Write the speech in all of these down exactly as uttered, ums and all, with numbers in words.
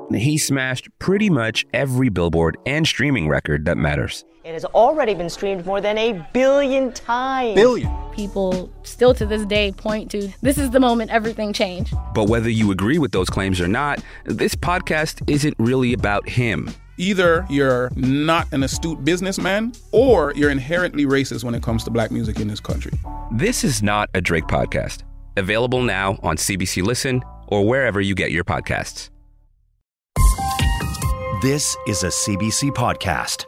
he smashed pretty much every Billboard and streaming record that matters. It has already been streamed more than a billion times. Billion. People still to this day point to, this is the moment everything changed. But whether you agree with those claims or not, this podcast isn't really about him. Either you're not an astute businessman or you're inherently racist when it comes to black music in this country. This is not a Drake podcast. Available now on C B C Listen or wherever you get your podcasts. This is a C B C podcast.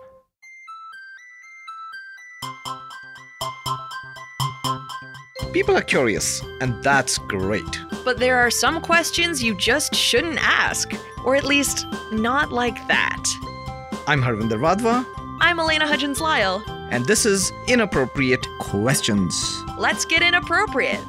People are curious, and that's great. But there are some questions you just shouldn't ask, or at least not like that. I'm Harvinder Vadva. I'm Elena Hudgens-Lyle. And this is Inappropriate Questions. Let's get inappropriate.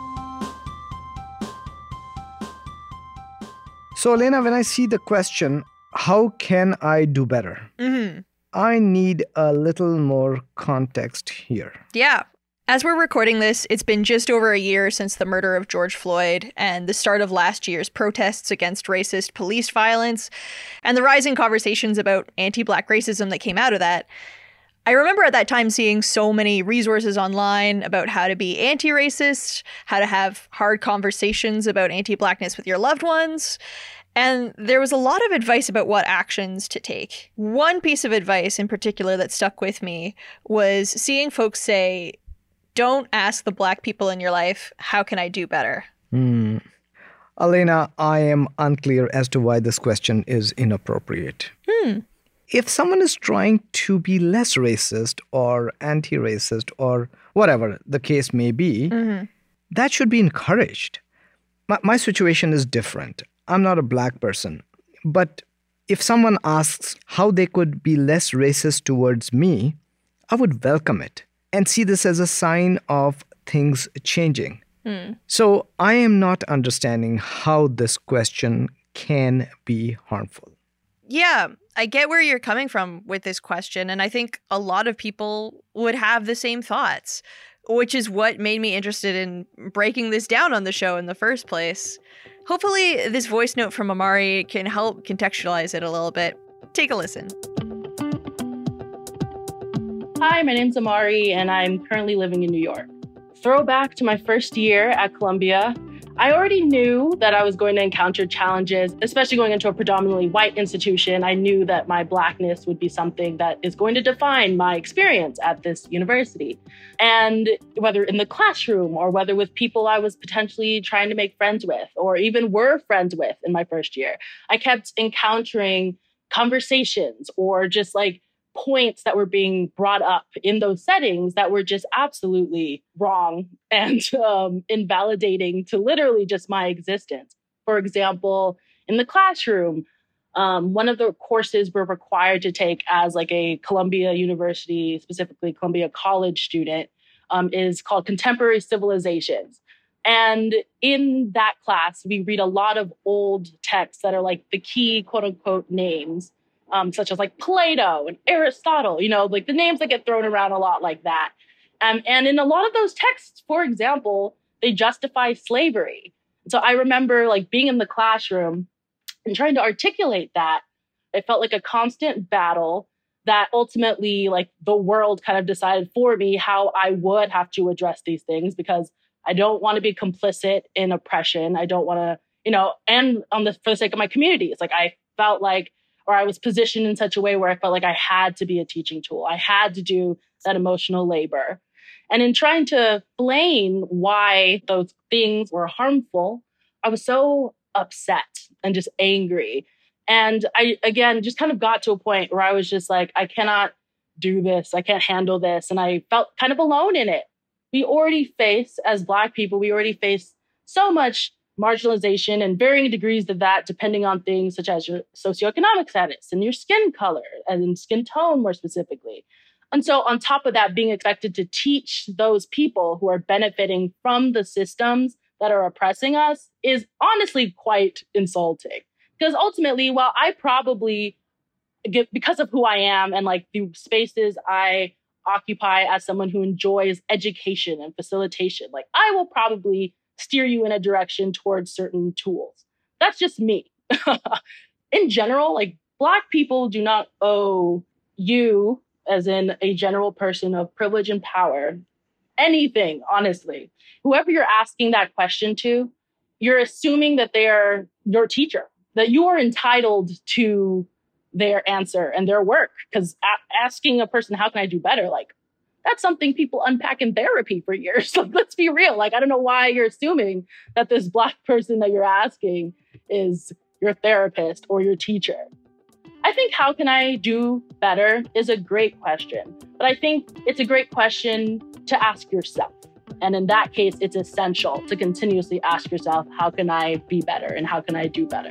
So, Elena, when I see the question, how can I do better? Mm-hmm. I need a little more context here. Yeah. As we're recording this, it's been just over a year since the murder of George Floyd and the start of last year's protests against racist police violence and the rising conversations about anti-Black racism that came out of that. I remember at that time seeing so many resources online about how to be anti-racist, how to have hard conversations about anti-Blackness with your loved ones. And there was a lot of advice about what actions to take. One piece of advice in particular that stuck with me was seeing folks say, don't ask the Black people in your life, how can I do better? Hmm. Elena, I am unclear as to why this question is inappropriate. Hmm. If someone is trying to be less racist or anti-racist or whatever the case may be, mm-hmm. that should be encouraged. My, my situation is different. I'm not a Black person. But if someone asks how they could be less racist towards me, I would welcome it and see this as a sign of things changing. Hmm. So I am not understanding how this question can be harmful. Yeah, I get where you're coming from with this question, and I think a lot of people would have the same thoughts, which is what made me interested in breaking this down on the show in the first place. Hopefully, this voice note from Amari can help contextualize it a little bit. Take a listen. Hi, my name's Amari, and I'm currently living in New York. Throwback to my first year at Columbia, I already knew that I was going to encounter challenges, especially going into a predominantly white institution. I knew that my Blackness would be something that is going to define my experience at this university. And whether in the classroom or whether with people I was potentially trying to make friends with or even were friends with in my first year, I kept encountering conversations or just like points that were being brought up in those settings that were just absolutely wrong and um, invalidating to literally just my existence. For example, in the classroom, um, one of the courses we're required to take as like a Columbia University, specifically Columbia College student, um, is called Contemporary Civilizations. And in that class, we read a lot of old texts that are like the key quote unquote names. Um, such as like Plato and Aristotle, you know, like the names that get thrown around a lot like that. Um, and in a lot of those texts, for example, they justify slavery. So I remember like being in the classroom and trying to articulate that. It felt like a constant battle that ultimately like the world kind of decided for me how I would have to address these things because I don't want to be complicit in oppression. I don't want to, you know, and on the for the sake of my community, it's like I felt like or I was positioned in such a way where I felt like I had to be a teaching tool. I had to do that emotional labor. And in trying to explain why those things were harmful, I was so upset and just angry. And I, again, just kind of got to a point where I was just like, I cannot do this. I can't handle this. And I felt kind of alone in it. We already face, as Black people, we already face so much marginalization and varying degrees of that, depending on things such as your socioeconomic status and your skin color and skin tone more specifically. And so on top of that, being expected to teach those people who are benefiting from the systems that are oppressing us is honestly quite insulting. Because ultimately, while I probably, get, because of who I am and like the spaces I occupy as someone who enjoys education and facilitation, like I will probably steer you in a direction towards certain tools. That's just me. in general, like Black people do not owe you, as in a general person of privilege and power, anything, honestly. Whoever you're asking that question to, you're assuming that they are your teacher, that you are entitled to their answer and their work. Because a- asking a person, how can I do better? Like, that's something people unpack in therapy for years. Like, let's be real. Like, I don't know why you're assuming that this Black person that you're asking is your therapist or your teacher. I think how can I do better is a great question. But I think it's a great question to ask yourself. And in that case, it's essential to continuously ask yourself, how can I be better and how can I do better?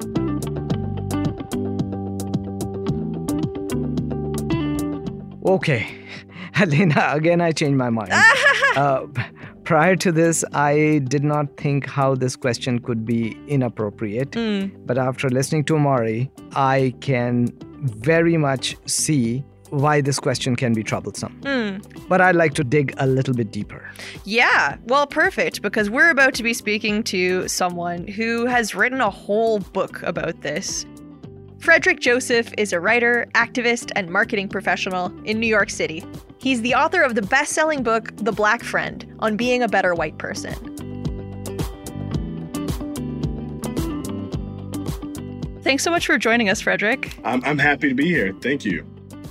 Okay. Lena, again, I changed my mind. uh, prior to this, I did not think how this question could be inappropriate. Mm. But after listening to Amari, I can very much see why this question can be troublesome. Mm. But I'd like to dig a little bit deeper. Yeah, well, perfect, because we're about to be speaking to someone who has written a whole book about this. Frederick Joseph is a writer, activist, and marketing professional in New York City. He's the author of the best-selling book, The Black Friend, on being a better white person. Thanks so much for joining us, Frederick. I'm, I'm happy to be here. Thank you.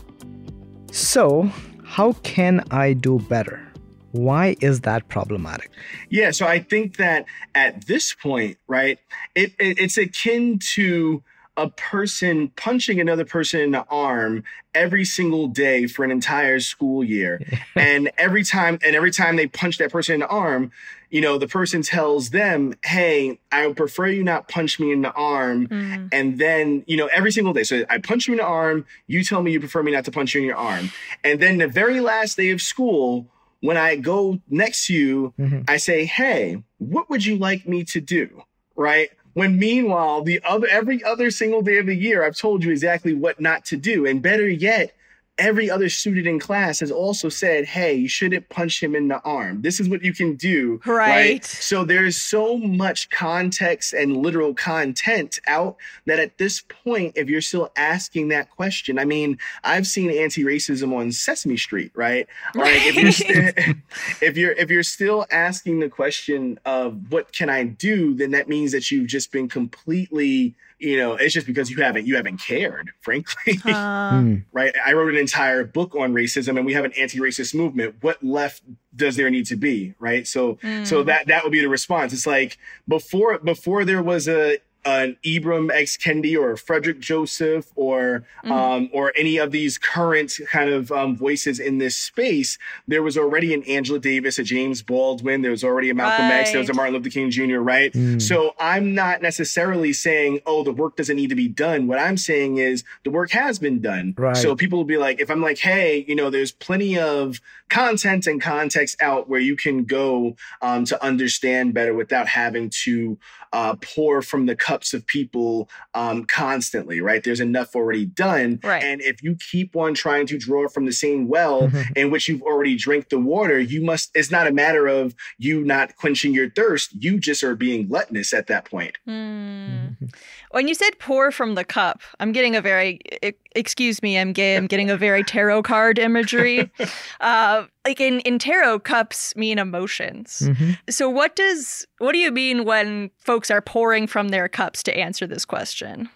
So, how can I do better? Why is that problematic? Yeah, so I think that at this point, right, it, it it's akin to a person punching another person in the arm every single day for an entire school year. and every time and every time they punch that person in the arm, you know, the person tells them, hey, I would prefer you not punch me in the arm. Mm. And then, you know, every single day. So I punch you in the arm. You tell me you prefer me not to punch you in your arm. And then the very last day of school, when I go next to you, mm-hmm. I say, hey, what would you like me to do? Right? When meanwhile, the other every other single day of the year, I've told you exactly what not to do. And better yet, every other student in class has also said, hey, you shouldn't punch him in the arm. This is what you can do. Right. right? So there's so much context and literal content out that at this point, if you're still asking that question, I mean, I've seen anti-racism on Sesame Street, right? Like if you're, st- if you're if you're still asking the question of what can I do, then that means that you've just been completely, you know, it's just because you haven't you haven't cared, frankly. Uh, right. I wrote an entire book on racism and we have an anti-racist movement. What left does there need to be? Right. So mm. so that that would be the response. It's like before before there was a an Ibram X. Kendi or a Frederick Joseph or mm. um, or any of these current kind of um, voices in this space, there was already an Angela Davis, a James Baldwin, there was already a Malcolm right. X, there was a Martin Luther King Junior, right? Mm. So I'm not necessarily saying, oh, the work doesn't need to be done. What I'm saying is the work has been done. Right. So people will be like, if I'm like, hey, you know, there's plenty of content and context out where you can go um, to understand better without having to uh, pour from the cups of people um, constantly, right? There's enough already done. Right. And if you keep on trying to draw from the same well mm-hmm. in which you've already drank the water, you must, it's not a matter of you not quenching your thirst. You just are being gluttonous at that point. Mm. Mm-hmm. When you said pour from the cup, I'm getting a very, excuse me, I'm gay, I'm getting a very tarot card imagery. uh, like in, in tarot, cups mean emotions. Mm-hmm. So what does, what do you mean when folks are pouring from their cups to answer this question?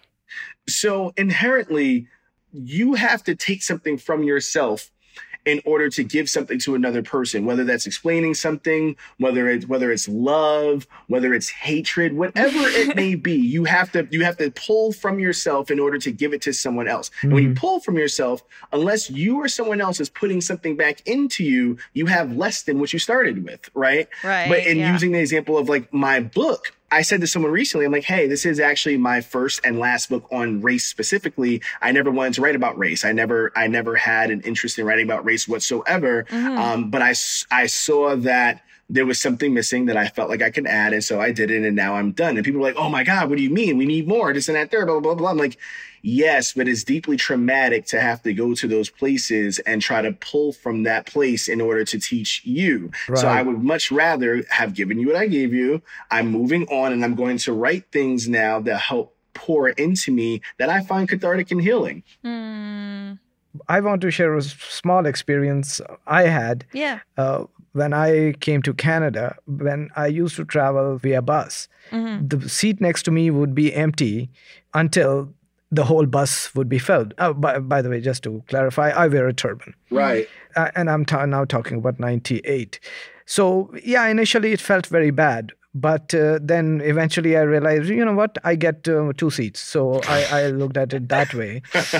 So inherently, you have to take something from yourself in order to give something to another person, whether that's explaining something, whether it's whether it's love, whether it's hatred, whatever it may be, you have to you have to pull from yourself in order to give it to someone else. Mm-hmm. And when you pull from yourself, unless you or someone else is putting something back into you, you have less than what you started with, right? Right. But in yeah. using the example of like my book, I said to someone recently, I'm like, hey, this is actually my first and last book on race specifically. I never wanted to write about race. I never I never had an interest in writing about race whatsoever. Mm-hmm. Um, but I, I saw that there was something missing that I felt like I could add. And so I did it. And now I'm done. And people were like, oh, my God, what do you mean? We need more. This and that, there, blah, blah, blah. I'm like, yes, but it's deeply traumatic to have to go to those places and try to pull from that place in order to teach you. Right. So I would much rather have given you what I gave you. I'm moving on and I'm going to write things now that help pour into me that I find cathartic and healing. Mm. I want to share a small experience I had. Yeah. Uh, when I came to Canada, when I used to travel via bus, mm-hmm. the seat next to me would be empty until the whole bus would be filled. Oh, by, by the way, just to clarify, I wear a turban. Right. Uh, and I'm t- now talking about ninety-eight. So, yeah, initially it felt very bad. But uh, then eventually I realized, you know what, I get uh, two seats. So I, I looked at it that way.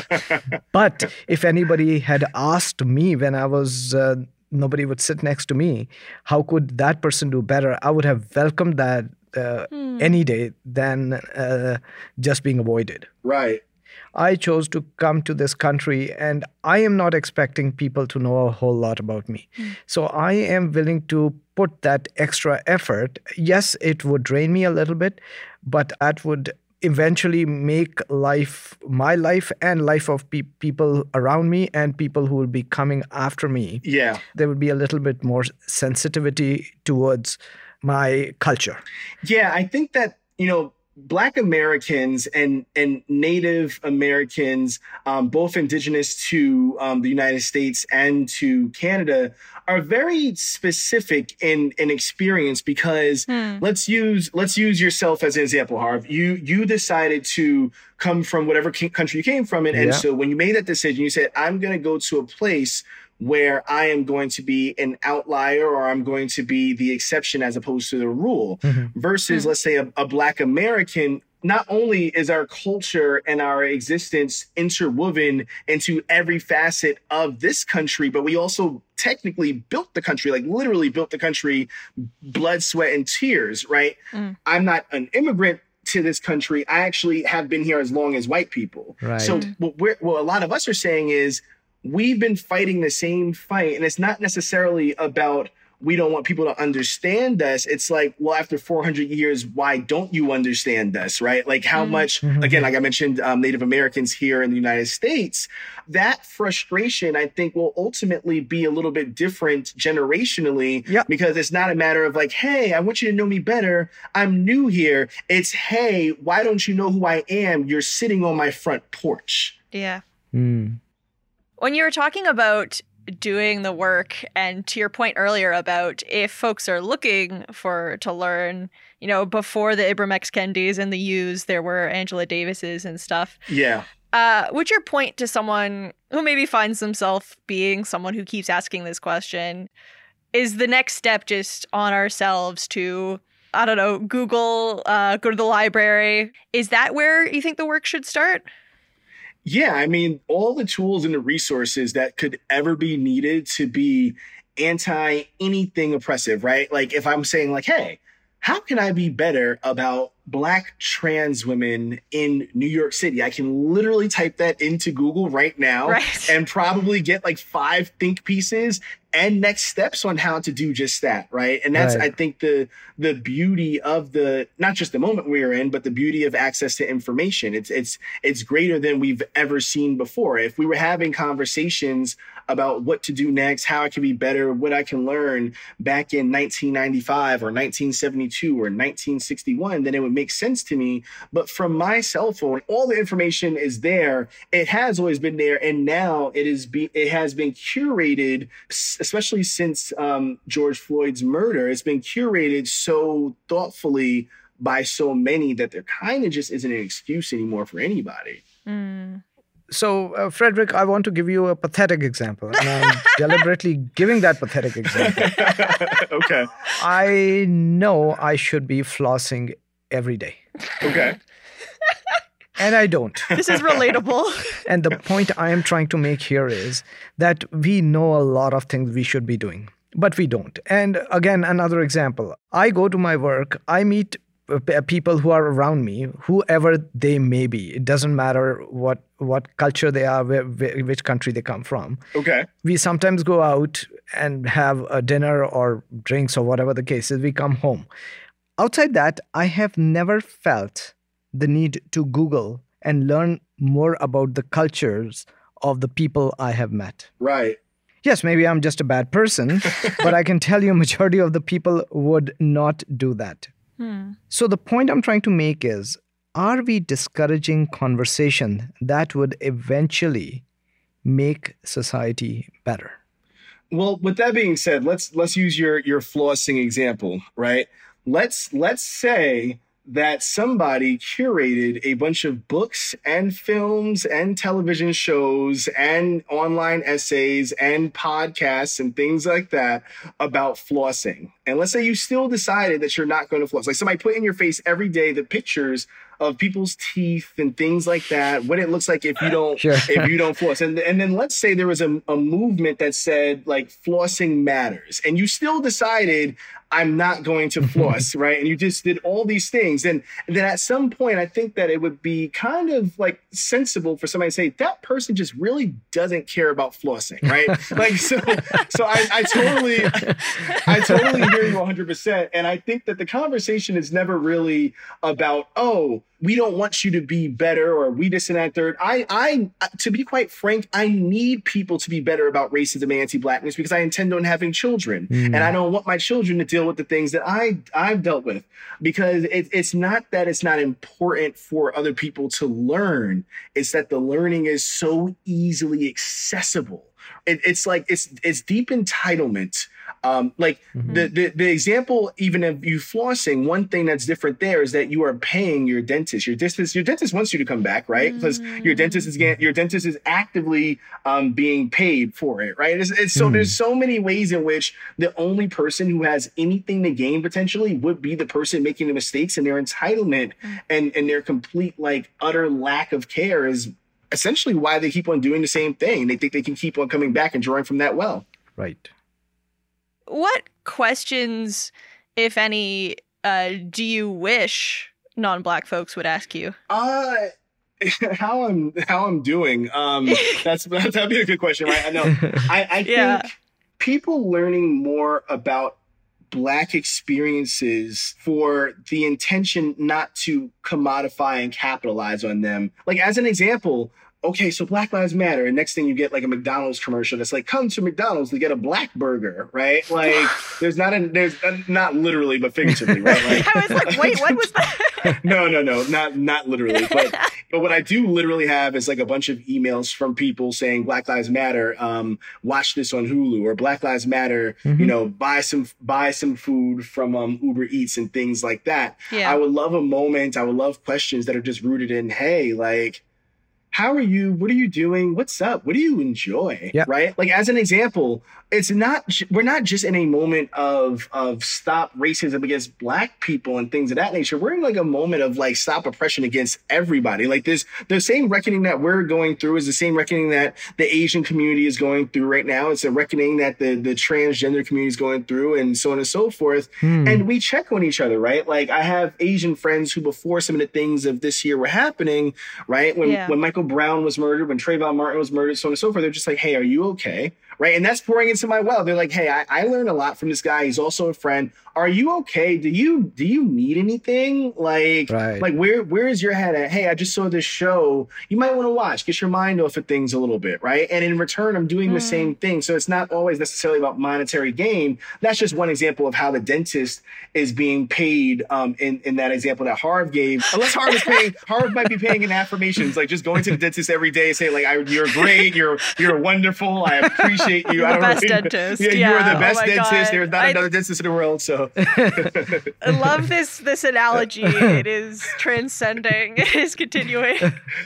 But if anybody had asked me when I was, uh, nobody would sit next to me, how could that person do better? I would have welcomed that uh, hmm. any day than uh, just being avoided. Right. I chose to come to this country and I am not expecting people to know a whole lot about me. Mm. So I am willing to put that extra effort. Yes, it would drain me a little bit, but that would eventually make life, my life and life of pe- people around me and people who will be coming after me. Yeah. There would be a little bit more sensitivity towards my culture. Yeah, I think that, you know, Black Americans and, and Native Americans, um, both indigenous to um, the United States and to Canada, are very specific in, in experience because hmm. let's use let's use yourself as an example, Harv. You you decided to come from whatever country you came from, and, and yeah. so when you made that decision, you said, I'm going to go to a place where I am going to be an outlier or I'm going to be the exception as opposed to the rule mm-hmm. versus, mm-hmm. let's say, a, a Black American. Not only is our culture and our existence interwoven into every facet of this country, but we also technically built the country, like literally built the country, blood, sweat, and tears, right? Mm. I'm not an immigrant to this country. I actually have been here as long as white people. Right. So what, we're, what a lot of us are saying is, we've been fighting the same fight, and it's not necessarily about we don't want people to understand us. It's like, well, after four hundred years, why don't you understand us, right? Like how mm-hmm. much, mm-hmm. again, like I mentioned, um, Native Americans here in the United States, that frustration, I think, will ultimately be a little bit different generationally yep. because it's not a matter of like, hey, I want you to know me better. I'm new here. It's, hey, why don't you know who I am? You're sitting on my front porch. Yeah. Mm. When you were talking about doing the work, and to your point earlier about if folks are looking for to learn, you know, before the Ibram X. Kendis and the U's, there were Angela Davises and stuff. Yeah. Uh, would your point to someone who maybe finds themselves being someone who keeps asking this question, is the next step just on ourselves to, I don't know, Google, uh, go to the library? Is that where you think the work should start? Yeah, I mean, all the tools and the resources that could ever be needed to be anti anything oppressive, right? Like if I'm saying like, hey, how can I be better about Black trans women in New York City? I can literally type that into Google right now right. and probably get like five think pieces and next steps on how to do just that, right? And that's, right. I think, the the beauty of the, not just the moment we're in, but the beauty of access to information. It's it's it's greater than we've ever seen before. If we were having conversations about what to do next, how I can be better, what I can learn back in nineteen ninety-five or nineteen seventy-two or nineteen sixty-one, then it would make sense to me. But from my cell phone, all the information is there. It has always been there. And now it is be, it has been curated, especially since um, George Floyd's murder. It's been curated so thoughtfully by so many that there kind of just isn't an excuse anymore for anybody. Mm. So, uh, Frederick, I want to give you a pathetic example. And I'm deliberately giving that pathetic example. Okay. I know I should be flossing every day. Okay. And I don't. This is relatable. And the point I am trying to make here is that we know a lot of things we should be doing, but we don't. And again, another example. I go to my work. I meet people who are around me, whoever they may be. It doesn't matter what, what culture they are, where, which country they come from. Okay. We sometimes go out and have a dinner or drinks or whatever the case is. We come home. Outside that, I have never felt the need to Google and learn more about the cultures of the people I have met. Right. Yes, maybe I'm just a bad person, but I can tell you a majority of the people would not do that. Hmm. So the point I'm trying to make is, are we discouraging conversation that would eventually make society better? Well, with that being said, let's let's use your your flossing example, right? Let's let's say that somebody curated a bunch of books and films and television shows and online essays and podcasts and things like that about flossing. And let's say you still decided that you're not going to floss. Like somebody put in your face every day the pictures of people's teeth and things like that, what it looks like if you don't sure. if you don't floss. And, and then let's say there was a, a movement that said like flossing matters, and you still decided I'm not going to floss, right? And you just did all these things. And then at some point, I think that it would be kind of like sensible for somebody to say, that person just really doesn't care about flossing, right? like, so, so I, I totally, I totally hear you one hundred percent. And I think that the conversation is never really about, oh, we don't want you to be better or we this and that third. I, I, to be quite frank, I need people to be better about racism and anti-blackness because I intend on having children, mm. and I don't want my children to deal with the things that I, I've dealt with, because it, it's not that it's not important for other people to learn. It's that the learning is so easily accessible. It, it's like, it's, it's deep entitlement. Um, like mm-hmm. the, the, the example, even of you flossing, one thing that's different there is that you are paying your dentist. Your dentist, your dentist wants you to come back, right? Because mm-hmm. your dentist is your dentist is actively um, being paid for it, right? It's, it's, so mm-hmm. there's so many ways in which the only person who has anything to gain potentially would be the person making the mistakes, and their entitlement mm-hmm. and and their complete like utter lack of care is essentially why they keep on doing the same thing. They think they can keep on coming back and drawing from that well. Right. What questions, if any, uh, do you wish non-Black folks would ask you? Uh, how I'm how I'm doing. Um, that's that'd be a good question, right? I know. I, I yeah. think people learning more about Black experiences for the intention not to commodify and capitalize on them. Like as an example, okay, so Black Lives Matter, and next thing you get like a McDonald's commercial that's like, come to McDonald's to get a black burger, right? Like there's not a, there's a, not literally, but figuratively, right? Like, I was like, wait, what was that? no, no, no, not not literally, but but what I do literally have is like a bunch of emails from people saying Black Lives Matter, um, watch this on Hulu, or Black Lives Matter, mm-hmm. you know, buy some buy some food from um, Uber Eats and things like that. Yeah. I would love a moment. I would love questions that are just rooted in, hey, like, how are you? What are you doing? What's up? What do you enjoy? Yep. Right? Like as an example, it's not, we're not just in a moment of, of stop racism against Black people and things of that nature. We're in like a moment of like stop oppression against everybody. Like this, the same reckoning that we're going through is the same reckoning that the Asian community is going through right now. It's a reckoning that the, the transgender community is going through, and so on and so forth. Hmm. And we check on each other, right? Like I have Asian friends who, before some of the things of this year were happening, right? When, yeah. when Michael Brown was murdered, when Trayvon Martin was murdered, so on and so forth, they're just like, hey, are you okay? Right. And that's pouring into my well. They're like, hey, I, I learned a lot from this guy. He's also a friend. Are you okay? Do you do you need anything? Like, right. like where where is your head at? Hey, I just saw this show. You might want to watch. Get your mind off of things a little bit. Right. And in return, I'm doing mm. the same thing. So it's not always necessarily about monetary gain. That's just one example of how the dentist is being paid um, in, in that example that Harv gave. Unless Harv is paying, Harv might be paying in affirmations, like just going to the dentist every day and saying, like, I, you're great. You're you're wonderful. I appreciate you. You're I the don't best really, dentist. Yeah, yeah. you are the best oh dentist. God. There's not I, another dentist in the world. So I love this this analogy. It is transcending. It is continuing.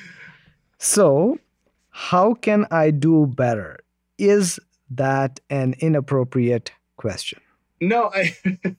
So, how can I do better? Is that an inappropriate question? No, I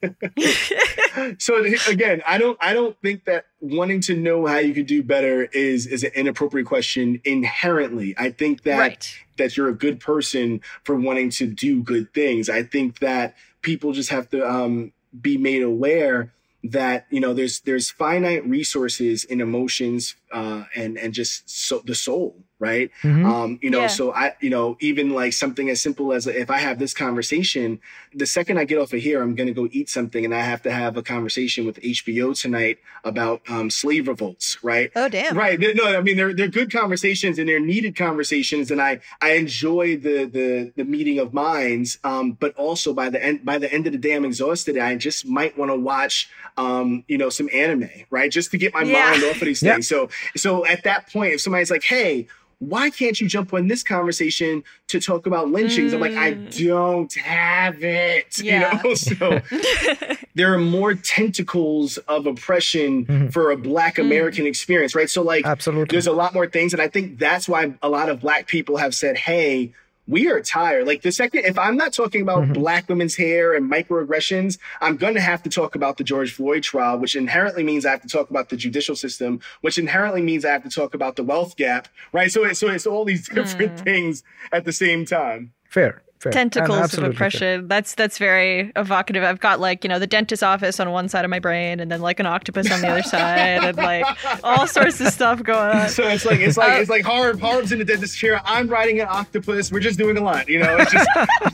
so again, I don't I don't think that wanting to know how you could do better is is an inappropriate question inherently. I think that right. that you're a good person for wanting to do good things. I think that people just have to um, be made aware that, you know, there's there's finite resources in emotions, uh, and and just so the soul, right? Mm-hmm. Um, you know, Yeah. so I, you know, even like something as simple as if I have this conversation, the second I get off of here, I'm going to go eat something, and I have to have a conversation with H B O tonight about um, slave revolts, right? Oh, damn. Right. No, I mean they're they're good conversations and they're needed conversations, and I I enjoy the the the meeting of minds. Um, but also by the end by the end of the day, I'm exhausted. I just might want to watch um, you know, some anime, right? Just to get my Yeah. mind off of these Yeah. things. So so at that point, if somebody's like, hey, why can't you jump on this conversation to talk about lynchings? I'm like, I don't have it. Yeah. You know, so there are more tentacles of oppression for a Black American experience, right? So like, Absolutely. there's a lot more things. And I think that's why a lot of Black people have said, hey, we are tired. Like the second, if I'm not talking about Mm-hmm. Black women's hair and microaggressions, I'm going to have to talk about the George Floyd trial, which inherently means I have to talk about the judicial system, which inherently means I have to talk about the wealth gap, right? So, it, so it's all these different Mm. things at the same time. Fair. Fair. And Tentacles of absolutely fair. oppression. That's that's very evocative. I've got like, you know, the dentist's office on one side of my brain and then like an octopus on the other side and like all sorts of stuff going on. So it's like, it's like, Uh, it's like Harb, Harb's in the dentist chair. I'm riding an octopus. We're just doing a lot, you know, it's just.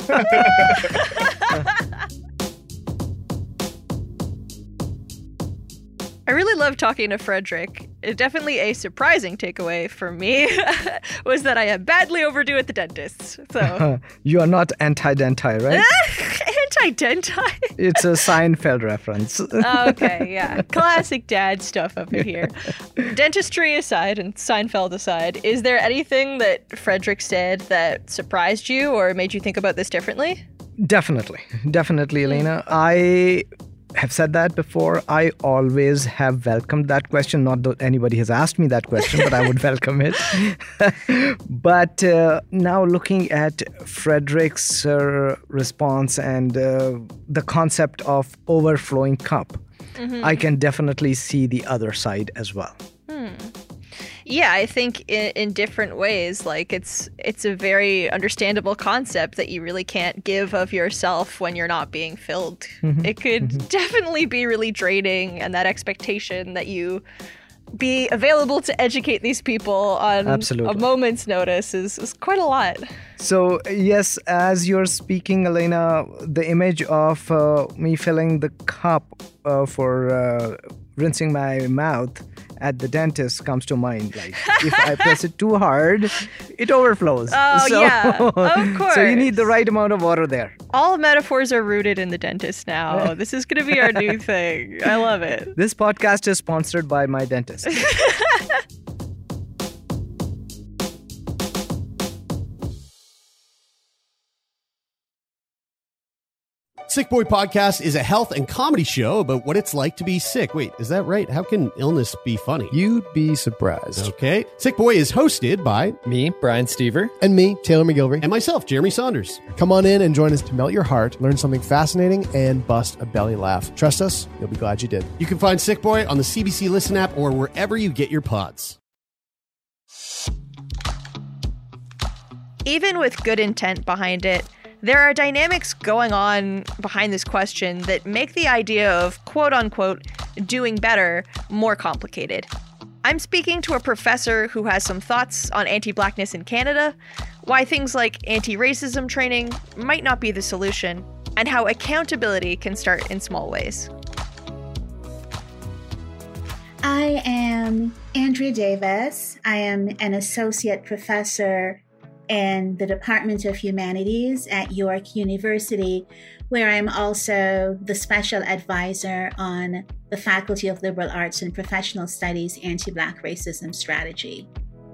I really love talking to Frederick. It, definitely a surprising takeaway for me was that I am badly overdue at the dentist. So Uh, you are not anti-denti, right? anti-denti. It's a Seinfeld reference. Okay, yeah. Classic dad stuff up in here. Dentistry aside and Seinfeld aside, is there anything that Frederick said that surprised you or made you think about this differently? Definitely. Definitely, Elena. I have said that before. I always have welcomed that question. Not that anybody has asked me that question, but I would welcome it. But uh, now looking at Frederick's uh, response and uh, the concept of overflowing cup, Mhm. I can definitely see the other side as well. Hmm. Yeah, I think in, in different ways, like it's it's a very understandable concept that you really can't give of yourself when you're not being filled. Mhm. It could Mhm. definitely be really draining, and that expectation that you be available to educate these people on Absolutely. a moment's notice is, is quite a lot. So, yes, as you're speaking, Elena, the image of uh, me filling the cup uh, for uh, rinsing my mouth at the dentist comes to mind. Like, if I press it too hard, it overflows. Oh, so, yeah, of So you need the course. right amount of water there. All metaphors are rooted in the dentist now. This is going to be our new thing. I love it. This podcast is sponsored by my dentist. Sick Boy Podcast is a health and comedy show about what it's like to be sick. Wait, is that right? How can illness be funny? You'd be surprised. Okay. Sick Boy is hosted by me, Brian Stever, and me, Taylor McGilvery, and myself, Jeremy Saunders. Come on in and join us to melt your heart, learn something fascinating, and bust a belly laugh. Trust us, you'll be glad you did. You can find Sick Boy on the C B C Listen app or wherever you get your pods. Even with good intent behind it, there are dynamics going on behind this question that make the idea of quote unquote doing better more complicated. I'm speaking to a professor who has some thoughts on anti-blackness in Canada, why things like anti-racism training might not be the solution, and how accountability can start in small ways. I am Andrea Davis. I am an associate professor in the Department of Humanities at York University, where I'm also the special advisor on the Faculty of Liberal Arts and Professional Studies Anti-Black Racism Strategy.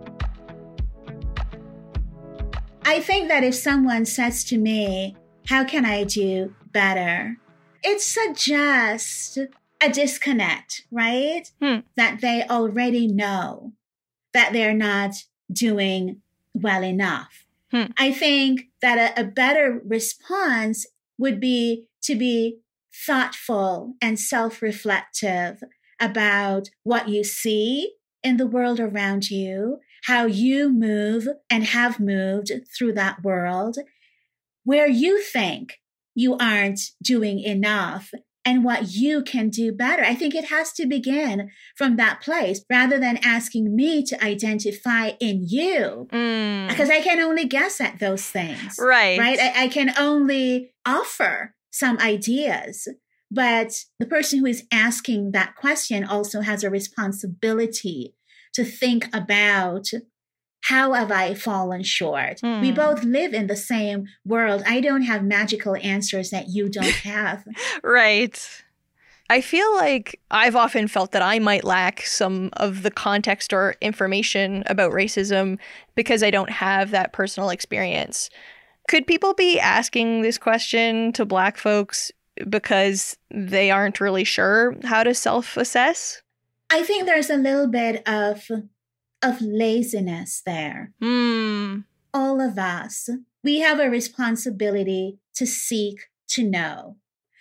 I think that if someone says to me, how can I do better? It suggests a disconnect, right? Hmm. That they already know that they're not doing well enough. Hmm. I think that a, a better response would be to be thoughtful and self-reflective about what you see in the world around you, how you move and have moved through that world, where you think you aren't doing enough, and what you can do better. I think it has to begin from that place rather than asking me to identify in you, Mm. because I can only guess at those things. Right. Right. I, I can only offer some ideas, but the person who is asking that question also has a responsibility to think about, how have I fallen short? Hmm. We both live in the same world. I don't have magical answers that you don't have. Right. I feel like I've often felt that I might lack some of the context or information about racism because I don't have that personal experience. Could people be asking this question to Black folks because they aren't really sure how to self-assess? I think there's a little bit of of laziness there. Hmm. All of us, we have a responsibility to seek to know.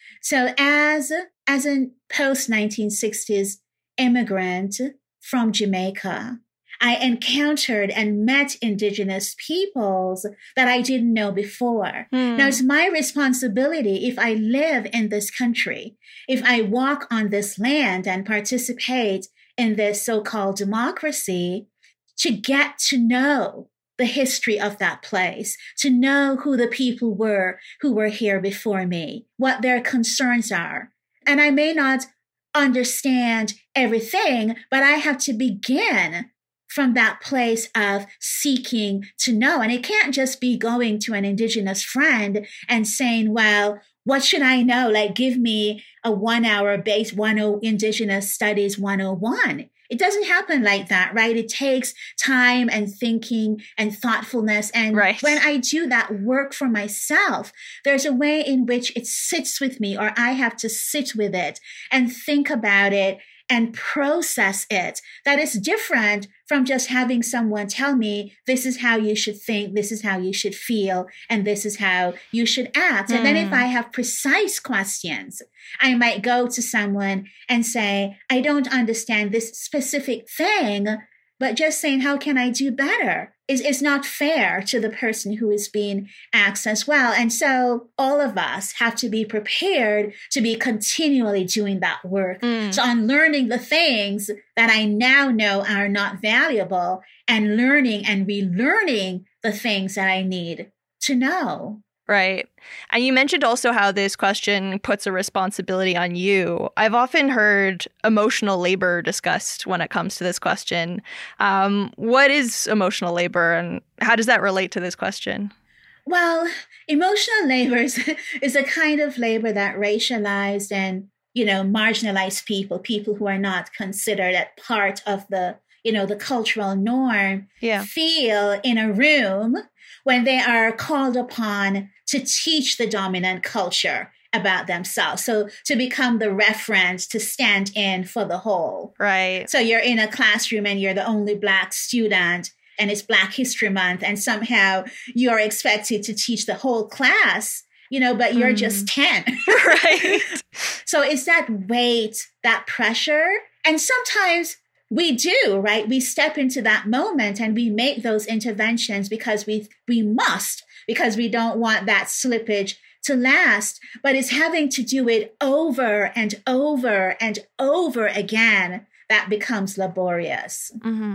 So as, as a post nineteen sixties immigrant from Jamaica, I encountered and met Indigenous peoples that I didn't know before. Hmm. Now, it's my responsibility, if I live in this country, if I walk on this land and participate in this so-called democracy, to get to know the history of that place, to know who the people were who were here before me, what their concerns are. And I may not understand everything, but I have to begin from that place of seeking to know. And it can't just be going to an Indigenous friend and saying, well, what should I know? Like, give me a one hour base one oh Indigenous Studies one oh one. It doesn't happen like that, right? It takes time and thinking and thoughtfulness. And right. when I do that work for myself, there's a way in which it sits with me, or I have to sit with it and think about it and process it. That is different from just having someone tell me, this is how you should think, this is how you should feel, and this is how you should act. Mm. And then if I have precise questions, I might go to someone and say, I don't understand this specific thing, but just saying, how can I do better? Is is not fair to the person who is being asked as well. And so all of us have to be prepared to be continually doing that work. Mm. So I'm learning the things that I now know are not valuable and learning and relearning the things that I need to know. Right. And you mentioned also how this question puts a responsibility on you. I've often heard emotional labor discussed when it comes to this question. Um, what is emotional labor and how does that relate to this question? Well, emotional labor is, is a kind of labor that racialized and, you know, marginalized people, people who are not considered a part of the, you know, the cultural norm, yeah. feel in a room when they are called upon to teach the dominant culture about themselves. So to become the reference, to stand in for the whole. Right. So you're in a classroom and you're the only Black student and it's Black History Month and somehow you're expected to teach the whole class, you know, but you're mm. just ten. Right. So it's that weight, that pressure. And sometimes we do, right? We step into that moment and we make those interventions because we we must, because we don't want that slippage to last. But it's having to do it over and over and over again that becomes laborious. Mm-hmm.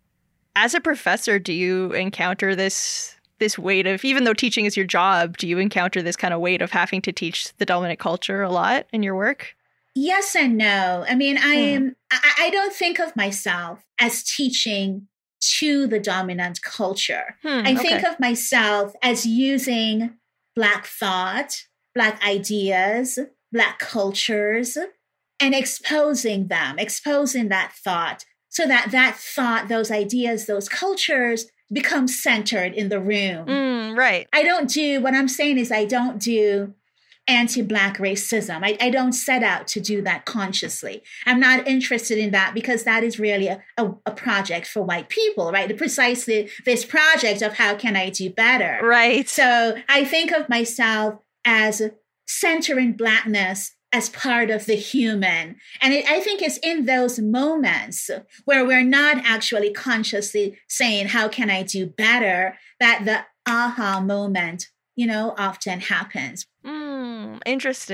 As a professor, do you encounter this this weight of, even though teaching is your job, do you encounter this kind of weight of having to teach the dominant culture a lot in your work? Yes and no. I mean, I am. I, I don't think of myself as teaching to the dominant culture. Hmm, I okay. think of myself as using Black thought, Black ideas, Black cultures, and exposing them, exposing that thought, so that that thought, those ideas, those cultures become centered in the room. Mm, right. I don't do. What I'm saying is, I don't do anti-Black racism. I, I don't set out to do that consciously. I'm not interested in that because that is really a, a, a project for white people, right? Precisely this project of how can I do better? Right. So I think of myself as centering Blackness as part of the human. And it, I think it's in those moments where we're not actually consciously saying, how can I do better, that the aha moment, you know, often happens. Mm, interesting.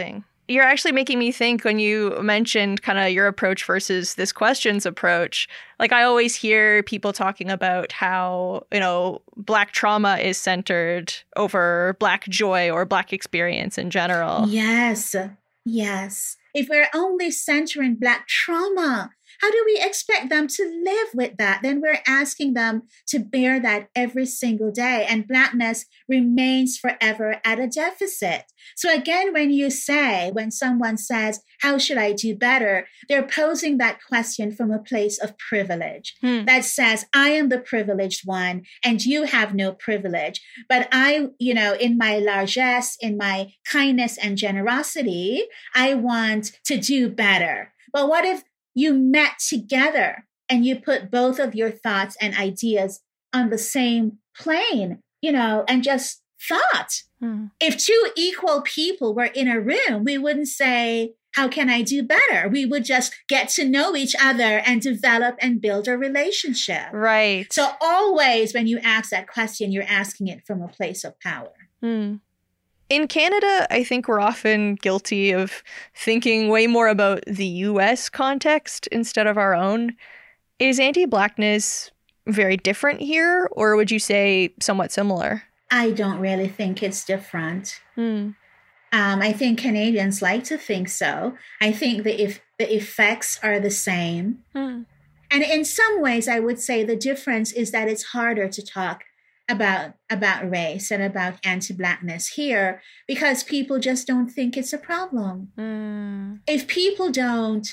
You're actually making me think when you mentioned kind of your approach versus this questions approach. Like, I always hear people talking about how, you know, Black trauma is centered over Black joy or Black experience in general. Yes, yes. If we're only centering Black trauma, how do we expect them to live with that? Then we're asking them to bear that every single day, and Blackness remains forever at a deficit. So again, when you say, when someone says, how should I do better? They're posing that question from a place of privilege hmm. that says, I am the privileged one and you have no privilege. But I, you know, in my largesse, in my kindness and generosity, I want to do better. But what if you met together and you put both of your thoughts and ideas on the same plane, you know, and just thought? Hmm. If two equal people were in a room, we wouldn't say, how can I do better? We would just get to know each other and develop and build a relationship. Right. So always when you ask that question, you're asking it from a place of power. Hmm. In Canada, I think we're often guilty of thinking way more about the U S context instead of our own. Is anti-Blackness very different here, or would you say somewhat similar? I don't really think it's different. Hmm. Um, I think Canadians like to think so. I think that if the effects are the same. Hmm. And in some ways, I would say the difference is that it's harder to talk about about race and about anti-Blackness here because people just don't think it's a problem. Mm. If people don't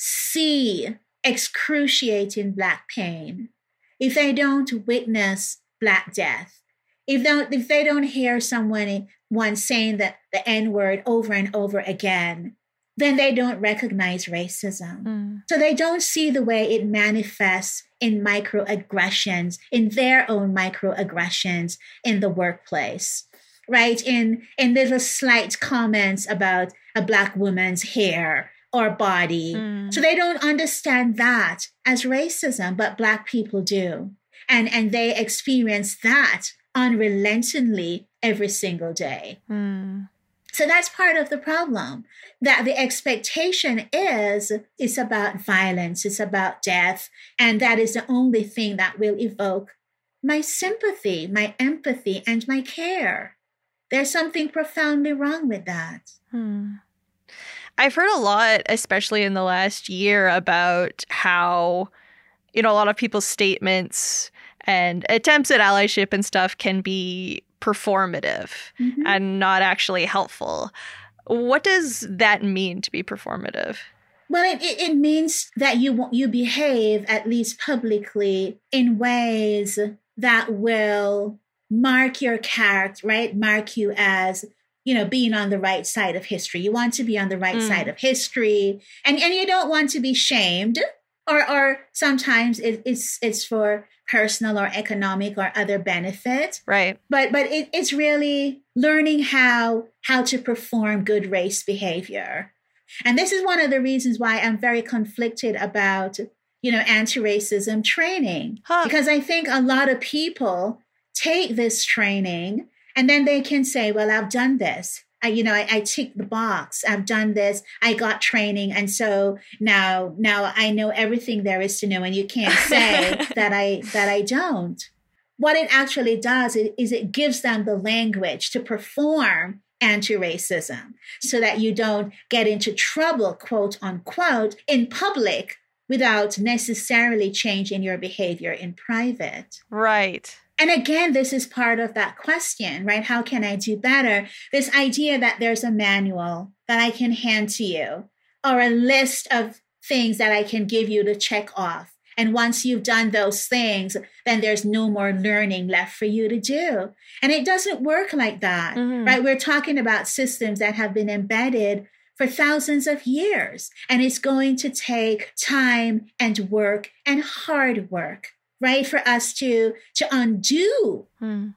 see excruciating Black pain, if they don't witness Black death, if don't if they don't hear someone one saying that the N-word over and over again, then they don't recognize racism. Mm. So they don't see the way it manifests in microaggressions, in their own microaggressions in the workplace, right? In, in little slight comments about a Black woman's hair or body. Mm. So they don't understand that as racism, but Black people do. And, and they experience that unrelentingly every single day. Mm. So that's part of the problem, that the expectation is it's about violence, it's about death, and that is the only thing that will evoke my sympathy, my empathy, and my care. There's something profoundly wrong with that. Hmm. I've heard a lot, especially in the last year, about how, you know, a lot of people's statements and attempts at allyship and stuff can be performative mm-hmm. and not actually helpful. What does that mean to be performative? Well, it, it, it means that you you behave, at least publicly, in ways that will mark your character, right? Mark you as, you know, being on the right side of history. You want to be on the right Mm. side of history, and, and you don't want to be shamed, or or sometimes it, it's it's for personal or economic or other benefit. Right. But but it, it's really learning how how to perform good race behavior. And this is one of the reasons why I'm very conflicted about, you know, anti-racism training. Huh. Because I think a lot of people take this training and then they can say, well, I've done this. I, you know, I, I tick the box. I've done this. I got training. And so now, now I know everything there is to know. And you can't say that I, that I don't. What it actually does is, is it gives them the language to perform anti-racism so that you don't get into trouble, quote unquote, in public without necessarily changing your behavior in private. Right. And again, this is part of that question, right? How can I do better? This idea that there's a manual that I can hand to you or a list of things that I can give you to check off. And once you've done those things, then there's no more learning left for you to do. And it doesn't work like that, Mm-hmm. right? We're talking about systems that have been embedded for thousands of years. And it's going to take time and work and hard work, right? For us to, to undo. Hmm.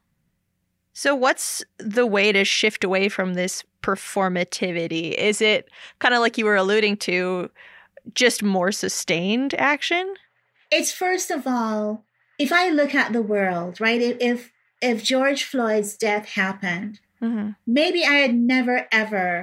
So what's the way to shift away from this performativity? Is it kind of like you were alluding to, just more sustained action? It's first of all, if I look at the world, right? If if George Floyd's death happened, Mm-hmm. maybe I had never, ever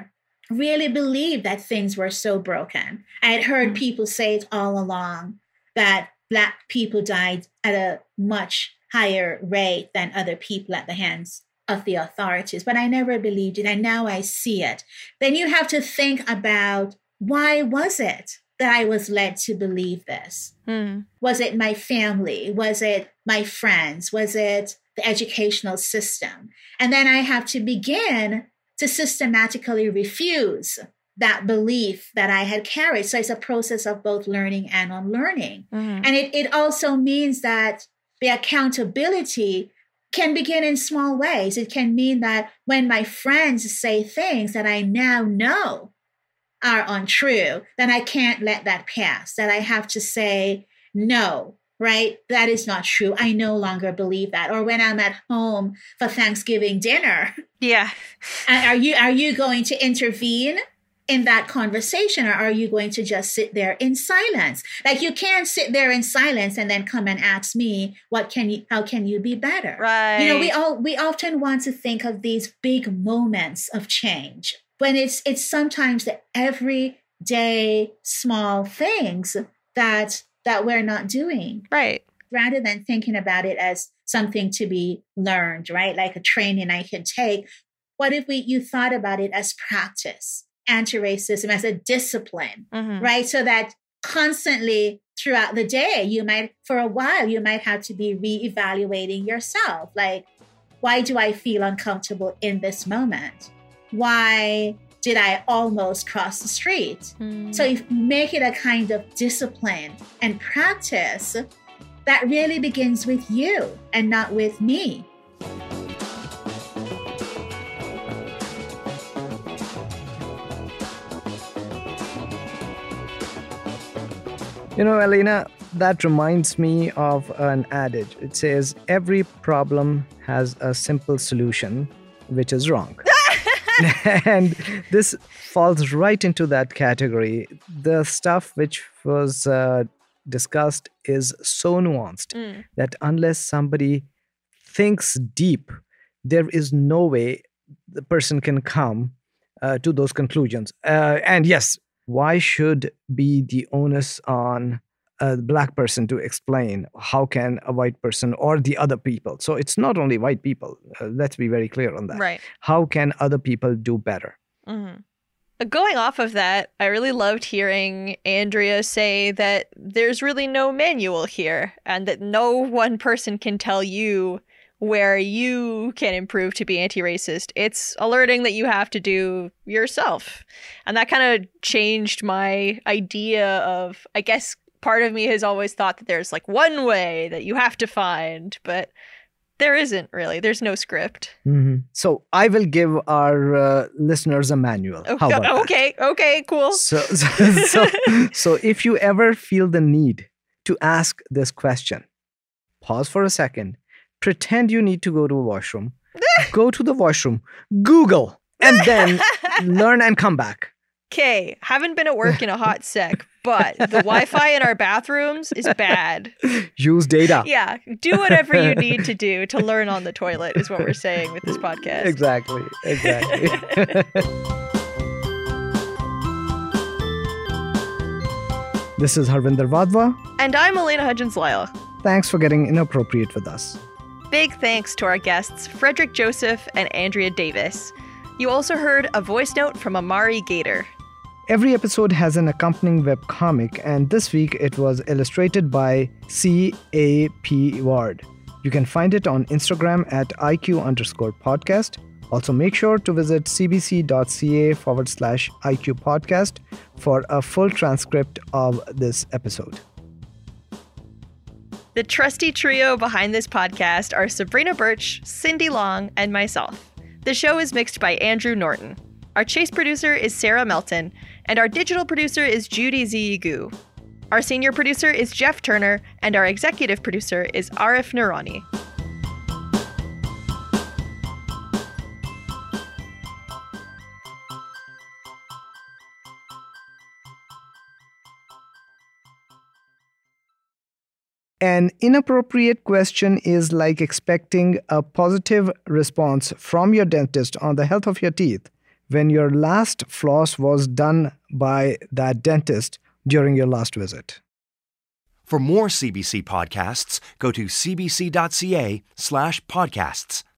really believed that things were so broken. I had heard people say it all along that Black people died at a much higher rate than other people at the hands of the authorities, but I never believed it, and now I see it. Then you have to think about, why was it that I was led to believe this? Mm. Was it my family? Was it my friends? Was it the educational system? And then I have to begin to systematically refuse that belief that I had carried. So it's a process of both learning and unlearning. Mm-hmm. And it, it also means that the accountability can begin in small ways. It can mean that when my friends say things that I now know are untrue, then I can't let that pass, that I have to say, no, right? That is not true. I no longer believe that. Or when I'm at home for Thanksgiving dinner. Yeah. Are you, are you going to intervene in that conversation, or are you going to just sit there in silence? Like, you can't sit there in silence and then come and ask me, what can you, how can you be better? Right. You know, we all, we often want to think of these big moments of change, when it's, it's sometimes the everyday small things that, that we're not doing. Right. Rather than thinking about it as something to be learned, right? Like a training I can take. What if we, you thought about it as practice? Anti-racism as a discipline, mm-hmm. right? So that constantly throughout the day, you might, for a while, you might have to be reevaluating yourself. Like, why do I feel uncomfortable in this moment? Why did I almost cross the street? Mm. So if you make it a kind of discipline and practice, that really begins with you and not with me. You know, Elena, that reminds me of an adage. It says, every problem has a simple solution, which is wrong. And this falls right into that category. The stuff which was uh, discussed is so nuanced mm. that unless somebody thinks deep, there is no way the person can come uh, to those conclusions. Uh, and yes, why should be the onus on a black person to explain how can a white person or the other people? So it's not only white people. Uh, let's be very clear on that. Right. How can other people do better? Mm-hmm. Going off of that, I really loved hearing Andrea say that there's really no manual here and that no one person can tell you where you can improve to be anti-racist. It's a learning that you have to do yourself. And that kind of changed my idea of, I guess part of me has always thought that there's like one way that you have to find, but there isn't really. There's no script. Mm-hmm. So I will give our uh, listeners a manual. Oh, How about okay, that? okay, cool. So, so, so, so if you ever feel the need to ask this question, pause for a second. Pretend you need to go to a washroom. Go to the washroom. Google. And then learn and come back. Okay, haven't been at work in a hot sec, but the Wi-Fi in our bathrooms is bad. Use data. Yeah, do whatever you need to do to learn on the toilet is what we're saying with this podcast. Exactly, exactly. This is Harvinder Vadva. And I'm Elena Hudgens-Lyle. Thanks for getting inappropriate with us. Big thanks to our guests, Frederick Joseph and Andrea Davis. You also heard a voice note from Amari Gator. Every episode has an accompanying webcomic, and this week it was illustrated by C A P Ward. You can find it on Instagram at IQ underscore podcast. Also, make sure to visit cbc.ca forward slash IQ podcast for a full transcript of this episode. The trusty trio behind this podcast are Sabrina Birch, Cindy Long, and myself. The show is mixed by Andrew Norton. Our chase producer is Sarah Melton, and our digital producer is Judy Ziyigu. Our senior producer is Jeff Turner, and our executive producer is Arif Nurani. An inappropriate question is like expecting a positive response from your dentist on the health of your teeth when your last floss was done by that dentist during your last visit. For more C B C podcasts, go to cbc.ca slash podcasts.